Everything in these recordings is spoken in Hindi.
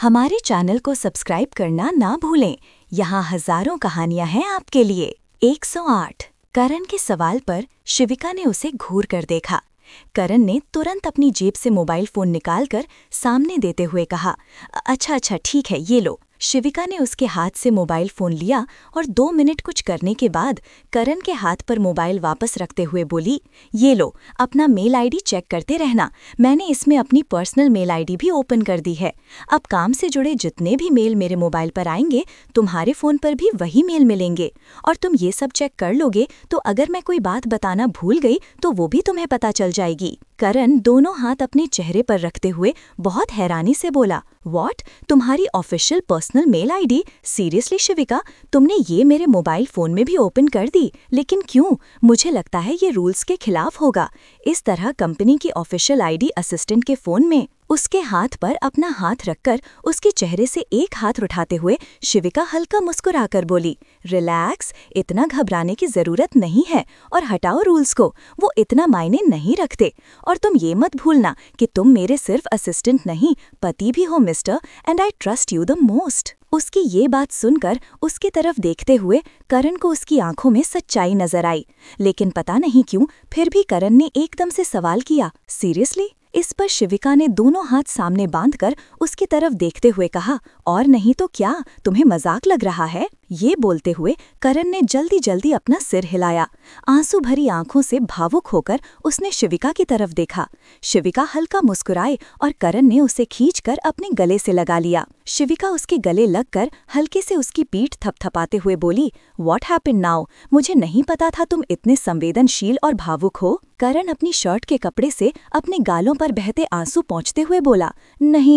हमारे चैनल को सब्सक्राइब करना ना भूलें। यहाँ हजारों कहानियां हैं आपके लिए। 108। करण के सवाल पर शिविका ने उसे घूर कर देखा। करण ने तुरंत अपनी जेब से मोबाइल फोन निकालकर सामने देते हुए कहा, अच्छा ठीक है, ये लो। शिविका ने उसके हाथ से मोबाइल फोन लिया और 2 मिनट कुछ करने के बाद करण के हाथ पर मोबाइल वापस रखते हुए बोली, ये लो, अपना मेल आईडी चेक करते रहना। मैंने इसमें अपनी पर्सनल मेल आईडी भी ओपन कर दी है। अब काम से जुड़े जितने भी मेल मेरे मोबाइल पर आएंगे, तुम्हारे फ़ोन पर भी वही मेल मिलेंगे। और तुम ये सब चेक कर लोगे तो अगर मैं कोई बात बताना भूल गई तो वो भी तुम्हें पता चल जाएगी। करण दोनों हाथ अपने चेहरे पर रखते हुए बहुत हैरानी से बोला, व्हाट? तुम्हारी official personal mail ID? Seriously Shivika, तुमने ये मेरे मोबाइल फ़ोन में भी ओपन कर दी? लेकिन क्यों? मुझे लगता है ये रूल्स के खिलाफ होगा। इस तरह कंपनी की ऑफिशियल आईडी असिस्टेंट के फ़ोन में। उसके हाथ पर अपना हाथ रखकर उसके चेहरे से एक हाथ उठाते हुए शिविका हल्का मुस्कुराकर बोली, रिलैक्स, इतना घबराने की ज़रूरत नहीं है और हटाओ रूल्स को, वो इतना मायने नहीं रखते। और तुम ये मत भूलना कि तुम मेरे सिर्फ असिस्टेंट नहीं, पति भी हो mister, and I trust you the most. उसकी ये बात सुनकर उसकी तरफ देखते हुए करण को उसकी आंखों में सच्चाई नजर आई। लेकिन पता नहीं क्यों फिर भी करण ने एकदम से सवाल किया, सीरियसली? इस पर शिविका ने दोनों हाथ सामने बांधकर उसकी तरफ देखते हुए कहा, और नहीं तो क्या, तुम्हें मजाक लग रहा है? ये बोलते हुए करण ने जल्दी जल्दी अपना सिर हिलाया। आंसू भरी आंखों से भावुक होकर उसने शिविका की तरफ देखा। शिविका हल्का मुस्कुराई और करण ने उसे खींचकर अपने गले से लगा लिया। शिविका उसके गले लगकर हल्के से उसकी पीठ थपथपाते हुए बोली, व्हाट हैपेंड नाउ? मुझे नहीं पता था तुम इतने संवेदनशील और भावुक हो। करण अपनी शर्ट के कपड़े से अपने गालों पर बहते आंसू पोंछते हुए बोला, नहीं,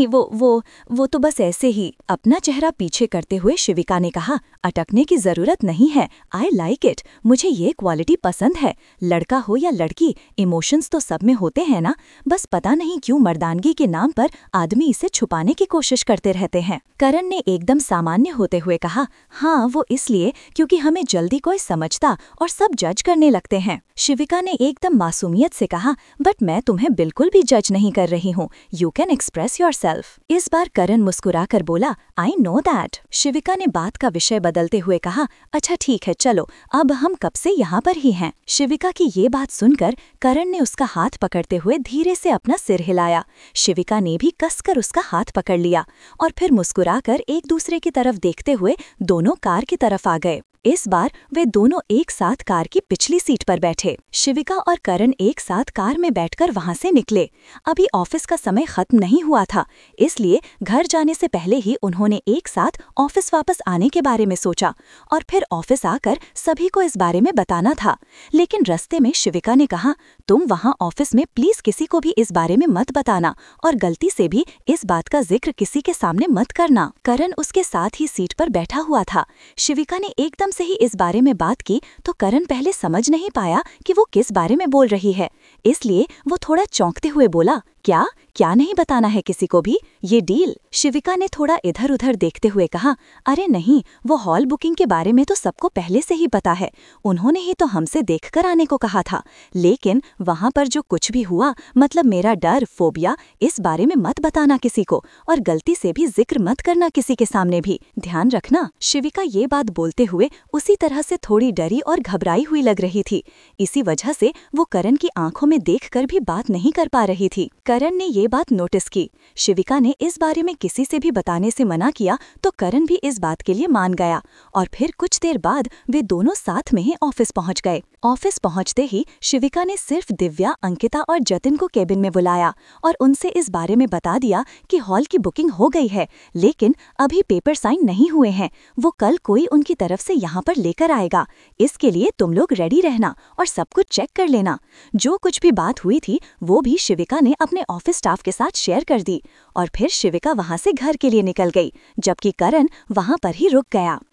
वो तो बस ऐसे ही। अपना चेहरा पीछे करते हुए शिविका ने कहा, अटकने की जरूरत नहीं है। आई लाइक इट, मुझे ये क्वालिटी पसंद है। लड़का हो या लड़की, इमोशंस तो सब में होते हैं ना। बस पता नहीं क्यों मर्दानगी के नाम पर आदमी इसे छुपाने की कोशिश करते रहते हैं। करण ने एकदम सामान्य होते हुए कहा, हाँ, वो इसलिए क्योंकि हमें जल्दी कोई समझता और सब जज करने लगते हैं। शिविका ने एकदम मासूमियत से कहा, बट मैं तुम्हें बिल्कुल भी जज नहीं कर रही हूँ। You can express yourself. इस बार करण मुस्कुराकर बोला, आई नो दैट। शिविका ने बात का विषय बदलते हुए कहा, अच्छा ठीक है, चलो, अब हम कब से यहाँ पर ही हैं? शिविका की ये बात सुनकर करण ने उसका हाथ पकड़ते हुए धीरे से अपना सिर हिलाया। शिविका ने भी कसकर उसका हाथ पकड़ लिया और फिर मुस्कुराकर एक दूसरे की तरफ देखते हुए दोनों कार की तरफ आ गए। इस बार वे दोनों एक साथ कार की पिछली सीट पर बैठे। शिविका और करण एक साथ कार में बैठकर वहां से निकले। अभी ऑफिस का समय खत्म नहीं हुआ था, इसलिए घर जाने से पहले ही उन्होंने एक साथ ऑफिस वापस आने के बारे में सोचा और फिर ऑफिस आकर सभी को इस बारे में बताना था। लेकिन रास्ते में शिविका ने कहा, तुम वहां ऑफिस में प्लीज किसी को भी इस बारे में मत बताना और गलती से भी इस बात का जिक्र किसी के सामने मत करना। करण उसके साथ ही सीट पर बैठा हुआ था। शिविका ने एकदम से ही इस बारे में बात की तो करण पहले समझ नहीं पाया कि वो किस बारे में बोल रही है, इसलिए वो थोड़ा चौंकते हुए बोला, क्या नहीं बताना है किसी को भी? ये डील? शिविका ने थोड़ा इधर उधर देखते हुए कहा, अरे नहीं, वो हॉल बुकिंग के बारे में तो सबको पहले से ही पता है। उन्होंने ही तो हमसे देखकर आने को कहा था। लेकिन वहां पर जो कुछ भी हुआ, मतलब मेरा डर, फोबिया, इस बारे में मत बताना किसी को और गलती से भी जिक्र मत करना किसी के सामने भी, ध्यान रखना। शिविका ये बात बोलते हुए उसी तरह से थोड़ी डरी और घबराई हुई लग रही थी। इसी वजह से वो करण की आंखों में देखकर भी बात नहीं कर पा रही थी। करण ने ये बात नोटिस की। शिविका ने इस बारे में किसी से भी बताने से मना किया तो करण भी इस बात के लिए मान गया और फिर कुछ देर बाद वे दोनों साथ में ही ऑफिस पहुंच गए। ऑफिस पहुंचते ही शिविका ने सिर्फ दिव्या, अंकिता और जतिन को केबिन में बुलाया और उनसे इस बारे में बता दिया कि हॉल की बुकिंग हो गई है, लेकिन अभी पेपर साइन नहीं हुए हैं। वो कल कोई उनकी तरफ से यहाँ पर लेकर आएगा। इसके लिए तुम लोग रेडी रहना और सब कुछ चेक कर लेना। जो कुछ भी बात हुई थी वो भी शिविका ने अपने ऑफिस स्टाफ के साथ शेयर कर दी और फिर शिविका वहां से घर के लिए निकल गई, जबकि करण वहां पर ही रुक गया।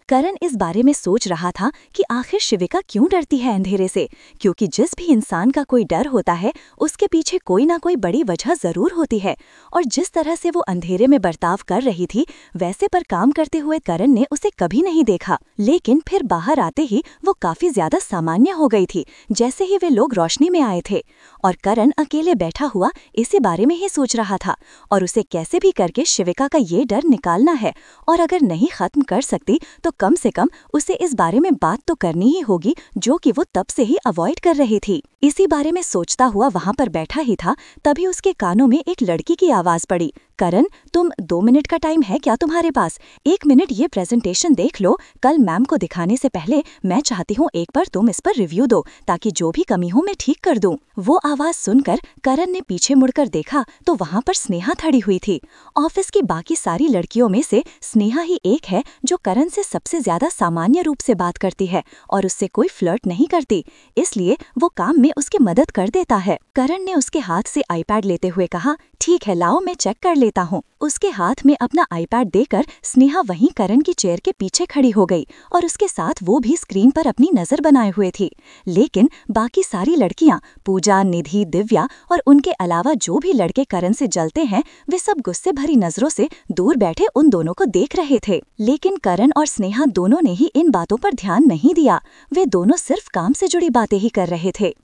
करण इस बारे में सोच रहा था कि आखिर शिविका क्यों डरती है अंधेरे से, क्योंकि जिस भी इंसान का कोई डर होता है उसके पीछे कोई ना कोई बड़ी वजह जरूर होती है। और जिस तरह से वो अंधेरे में बर्ताव कर रही थी वैसे पर काम करते हुए करण ने उसे कभी नहीं देखा, लेकिन फिर बाहर आते ही वो काफी ज्यादा सामान्य हो गई थी, जैसे ही वे लोग रोशनी में आए थे। और करण अकेले बैठा हुआ इसी बारे में ही सोच रहा था और उसे कैसे भी करके शिविका का ये डर निकालना है, और अगर नहीं खत्म कर सकती तो कम से कम उसे इस बारे में बात तो करनी ही होगी, जो कि वो तब से ही अवॉइड कर रही थी। इसी बारे में सोचता हुआ वहां पर बैठा ही था, तभी उसके कानों में एक लड़की की आवाज पड़ी। करण, तुम 2 मिनट का टाइम है क्या तुम्हारे पास? 1 मिनट ये प्रेजेंटेशन देख लो, कल मैम को दिखाने से पहले मैं चाहती हूँ एक बार तुम इस पर रिव्यू दो, ताकि जो भी कमी हो मैं ठीक कर दूं। वो आवाज सुनकर करण ने पीछे मुड़कर देखा तो वहाँ पर स्नेहा खड़ी हुई थी। ऑफिस की बाकी सारी लड़कियों में से स्नेहा ही एक है जो करण से सबसे ज्यादा सामान्य रूप से बात करती है और उससे कोई फ्लर्ट नहीं करती, इसलिए वो काम में उसकी मदद कर देता है। करण ने उसके हाथ से आईपैड लेते हुए कहा, ठीक है लाओ मैं चेक कर लेता हूँ। उसके हाथ में अपना आईपैड देकर स्नेहा वहीं करण की चेयर के पीछे खड़ी हो गई और उसके साथ वो भी स्क्रीन पर अपनी नजर बनाए हुए थी। लेकिन बाकी सारी लड़कियां, पूजा, निधि, दिव्या और उनके अलावा जो भी लड़के करण से जलते हैं, वे सब गुस्से भरी नजरों से दूर बैठे उन दोनों को देख रहे थे। लेकिन करण और स्नेहा दोनों ने ही इन बातों पर ध्यान नहीं दिया, वे दोनों सिर्फ काम से जुड़ी बातें ही कर रहे थे।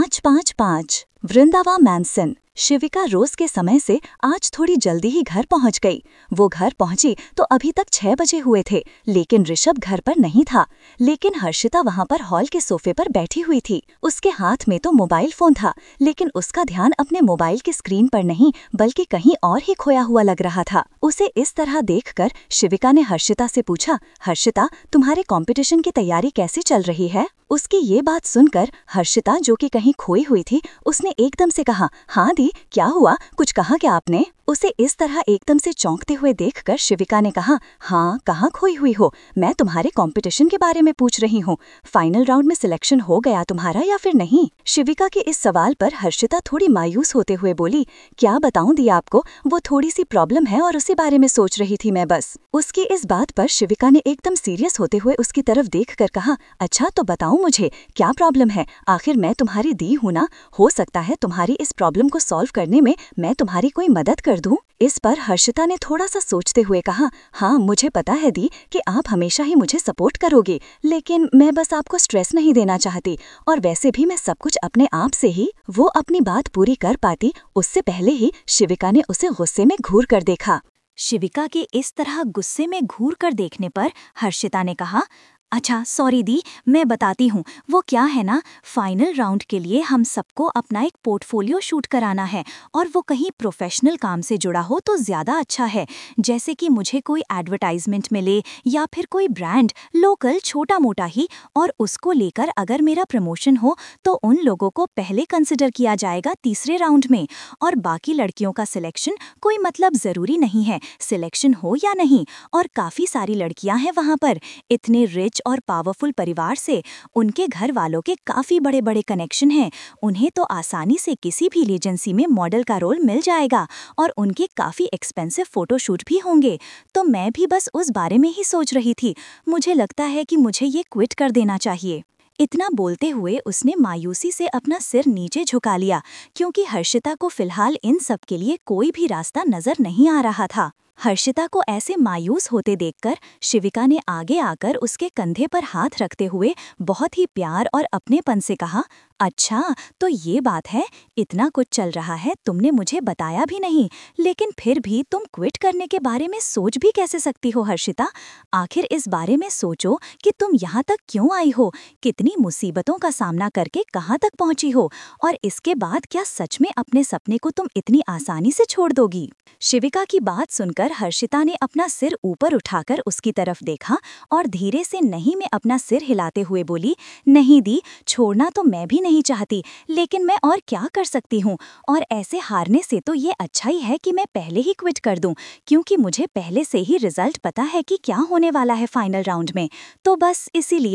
555 वृंदावा मैनसन। शिविका रोज के समय से आज थोड़ी जल्दी ही घर पहुंच गई। वो घर पहुंची तो अभी तक 6 बजे हुए थे, लेकिन ऋषभ घर पर नहीं था। लेकिन हर्षिता वहां पर हॉल के सोफे पर बैठी हुई थी। उसके हाथ में तो मोबाइल फोन था, लेकिन उसका ध्यान अपने मोबाइल की स्क्रीन पर नहीं बल्कि कहीं और ही खोया हुआ लग रहा था। उसे इस तरह देखकर शिविका ने हर्षिता से पूछा, हर्षिता तुम्हारे कंपटीशन की तैयारी कैसी चल रही है? उसकी ये बात सुनकर हर्षिता, जो कि कहीं खोई हुई थी, उसने एकदम से कहा, हाँ दी, क्या हुआ, कुछ कहा क्या आपने? उसे इस तरह एकदम से चौंकते हुए देखकर शिविका ने कहा, हाँ कहाँ खोई हुई हो, मैं तुम्हारे कंपटीशन के बारे में पूछ रही हूँ। फाइनल राउंड में सिलेक्शन हो गया तुम्हारा या फिर नहीं? शिविका के इस सवाल पर हर्षिता थोड़ी मायूस होते हुए बोली, क्या बताऊं दी आपको, वो थोड़ी सी प्रॉब्लम है और उसी बारे में सोच रही थी मैं बस। उसकी इस बात पर शिविका ने एकदम सीरियस होते हुए उसकी तरफ देखकर कहा, अच्छा तो बताओ मुझे क्या प्रॉब्लम है, आखिर मैं तुम्हारी दी हूँ ना, हो सकता है तुम्हारी इस प्रॉब्लम को सॉल्व करने में मैं तुम्हारी कोई मदद कर दूं। इस पर हर्षिता ने थोड़ा सा सोचते हुए कहा, हाँ मुझे पता है दी कि आप हमेशा ही मुझे सपोर्ट करोगे, लेकिन मैं बस आपको स्ट्रेस नहीं देना चाहती, और वैसे भी मैं सब कुछ अपने आप से ही। वो अपनी बात पूरी कर पाती उससे पहले ही शिविका ने उसे गुस्से में घूर कर देखा। शिविका के इस तरह गुस्से में घूर कर देखने पर हर्षिता ने कहा, अच्छा सॉरी दी, मैं बताती हूँ। वो क्या है ना, फाइनल राउंड के लिए हम सबको अपना एक पोर्टफोलियो शूट कराना है, और वो कहीं प्रोफेशनल काम से जुड़ा हो तो ज़्यादा अच्छा है, जैसे कि मुझे कोई एडवर्टाइजमेंट मिले या फिर कोई ब्रांड, लोकल छोटा मोटा ही, और उसको लेकर अगर मेरा प्रमोशन हो तो उन लोगों को पहले कंसिडर किया जाएगा तीसरे राउंड में, और बाकी लड़कियों का सिलेक्शन कोई मतलब ज़रूरी नहीं है, सिलेक्शन हो या नहीं। और काफ़ी सारी लड़कियां हैं वहाँ पर, इतने रिच और पावरफुल परिवार से, उनके घर वालों के काफ़ी बड़े बड़े कनेक्शन हैं, उन्हें तो आसानी से किसी भी एजेंसी में मॉडल का रोल मिल जाएगा, और उनके काफ़ी एक्सपेंसिव फोटोशूट भी होंगे। तो मैं भी बस उस बारे में ही सोच रही थी, मुझे लगता है कि मुझे ये क्विट कर देना चाहिए। इतना बोलते हुए उसने मायूसी से अपना सिर नीचे झुका लिया, क्योंकि हर्षिता को फिलहाल इन सब के लिए कोई भी रास्ता नजर नहीं आ रहा था। हर्षिता को ऐसे मायूस होते देखकर शिविका ने आगे आकर उसके कंधे पर हाथ रखते हुए बहुत ही प्यार और अपनेपन से कहा, अच्छा तो ये बात है, इतना कुछ चल रहा है, तुमने मुझे बताया भी नहीं, लेकिन फिर भी तुम क्विट करने के बारे में सोच भी कैसे सकती हो हर्षिता? आखिर इस बारे में सोचो कि तुम यहाँ तक क्यों आई हो, कितनी मुसीबतों का सामना करके कहाँ तक पहुँची हो, और इसके बाद क्या सच में अपने सपने को तुम इतनी आसानी से छोड़ दोगी? शिविका की बात सुनकर हर्षिता ने अपना सिर ऊपर उठाकर उसकी तरफ देखा और धीरे से नहीं में अपना सिर हिलाते हुए बोली, नहीं दी, छोड़ना तो मैं भी नहीं चाहती, लेकिन मैं और क्या कर सकती हूँ, और ऐसे हारने से तो ये अच्छा ही है कि मैं पहले ही क्विट कर दूँ, क्योंकि मुझे पहले से ही रिजल्ट पता है कि क्या होने वाला है फाइनल राउंड में, तो बस इसीलिए।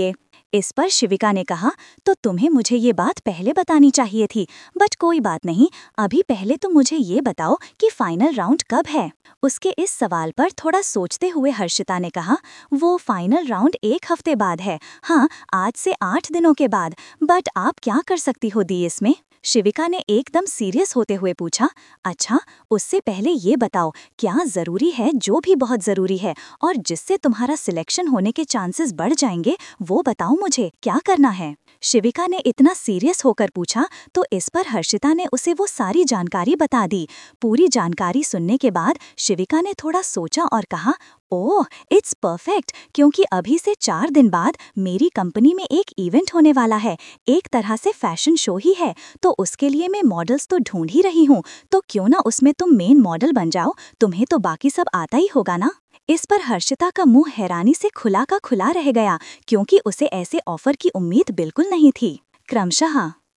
इस पर शिविका ने कहा, तो तुम्हें मुझे ये बात पहले बतानी चाहिए थी, बट कोई बात नहीं, अभी पहले तो मुझे ये बताओ कि फाइनल राउंड कब है। उसके इस सवाल पर थोड़ा सोचते हुए हर्षिता ने कहा, वो फाइनल राउंड 1 हफ्ते बाद है। हाँ, आज से 8 दिनों के बाद। बट आप क्या कर सकती हो दी इसमें? शिविका ने एकदम सीरियस होते हुए पूछा। अच्छा, उससे पहले ये बताओ, क्या ज़रूरी है जो भी बहुत ज़रूरी है और जिससे तुम्हारा सिलेक्शन होने के चांसेस बढ़ जाएंगे, वो बताओ मुझे, क्या करना है? शिविका ने इतना सीरियस होकर पूछा तो इस पर हर्षिता ने उसे वो सारी जानकारी बता दी। पूरी जानकारी सुनने के बाद शिविका ने थोड़ा सोचा और कहा, ओह, इट्स परफेक्ट, क्योंकि अभी से 4 दिन बाद मेरी कंपनी में एक इवेंट होने वाला है, एक तरह से फैशन शो ही है। तो उसके लिए मैं मॉडल्स तो ढूंढ ही रही हूँ, तो क्यों ना उसमें तुम मेन मॉडल बन जाओ, तुम्हें तो बाकी सब आता ही होगा ना। इस पर हर्षिता का मुंह हैरानी से खुला का खुला रह गया, क्योंकि उसे ऐसे ऑफर की उम्मीद बिल्कुल नहीं थी। क्रमशः